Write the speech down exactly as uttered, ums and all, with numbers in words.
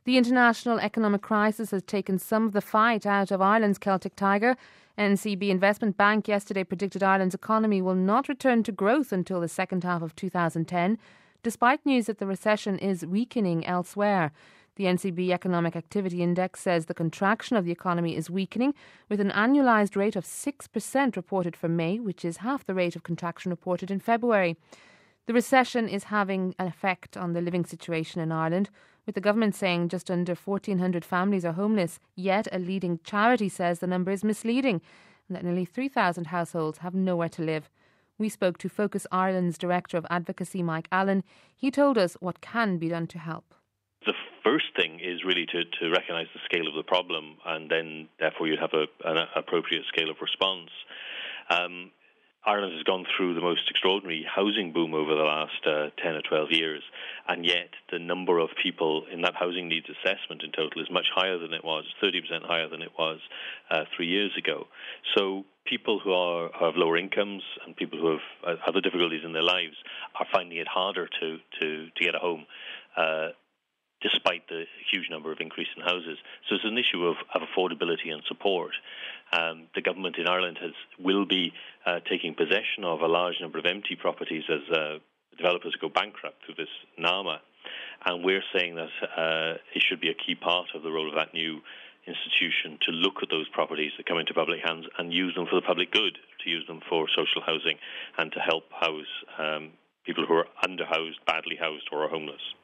The international economic crisis has taken some of the fight out of Ireland's Celtic Tiger. N C B Investment Bank yesterday predicted Ireland's economy will not return to growth until the second half of two thousand ten, despite news that the recession is weakening elsewhere. The N C B Economic Activity Index says the contraction of the economy is weakening, with an annualised rate of six percent reported for May, which is half the rate of contraction reported in February. The recession is having an effect on the living situation in Ireland, with the government saying just under fourteen hundred families are homeless, yet a leading charity says the number is misleading and that nearly three thousand households have nowhere to live. We spoke to Focus Ireland's Director of Advocacy, Mike Allen. He told us what can be done to help. The first thing is really to, to recognise the scale of the problem, and then therefore you'd have a, an appropriate scale of response. Um, Ireland has gone through the most extraordinary housing boom over the last uh, ten or twelve years, and yet the number of people in that housing needs assessment in total is much higher than it was, thirty percent higher than it was uh, three years ago. So people who are have lower incomes and people who have uh, other difficulties in their lives are finding it harder to, to, to get a home, uh, despite the huge number of increase in houses. So it's an issue of, of affordability and support. Um, the government in Ireland has will be uh, taking possession of a large number of empty properties as uh, developers go bankrupt through this NAMA. And we're saying that uh, it should be a key part of the role of that new institution to look at those properties that come into public hands and use them for the public good, to use them for social housing and to help house um, people who are underhoused, badly housed or are homeless.